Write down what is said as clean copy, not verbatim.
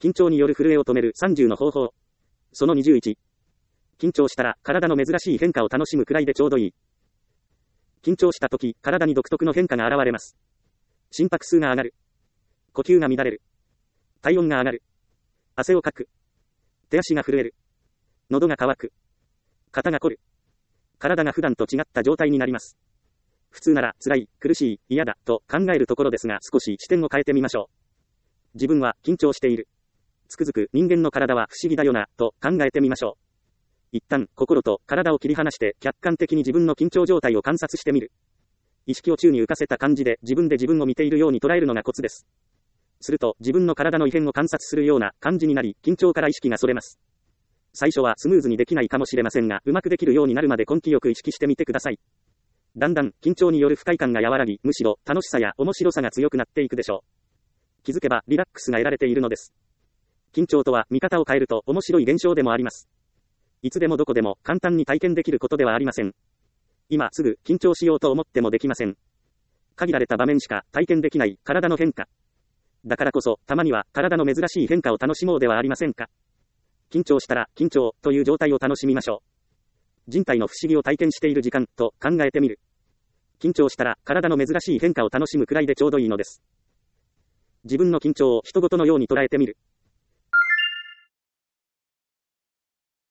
緊張による震えを止める30の方法。その21。緊張したら体の珍しい変化を楽しむくらいでちょうどいい。緊張した時、体に独特の変化が現れます。心拍数が上がる。呼吸が乱れる。体温が上がる。汗をかく。手足が震える。喉が渇く。肩が凝る。体が普段と違った状態になります。普通なら辛い、苦しい、嫌だと考えるところですが、少し視点を変えてみましょう。自分は緊張している。つくづく人間の体は不思議だよなと考えてみましょう。一旦心と体を切り離して客観的に自分の緊張状態を観察してみる。意識を宙に浮かせた感じで自分で自分を見ているように捉えるのがコツです。すると自分の体の異変を観察するような感じになり、緊張から意識がそれます。最初はスムーズにできないかもしれませんが、うまくできるようになるまで根気よく意識してみてください。だんだん緊張による不快感が和らぎ、むしろ楽しさや面白さが強くなっていくでしょう。気づけばリラックスが得られているのです。緊張とは見方を変えると面白い現象でもあります。いつでもどこでも簡単に体験できることではありません。今すぐ緊張しようと思ってもできません。限られた場面しか体験できない体の変化。だからこそ、たまには体の珍しい変化を楽しもうではありませんか。緊張したら緊張という状態を楽しみましょう。人体の不思議を体験している時間と考えてみる。緊張したら体の珍しい変化を楽しむくらいでちょうどいいのです。自分の緊張を人事のように捉えてみる。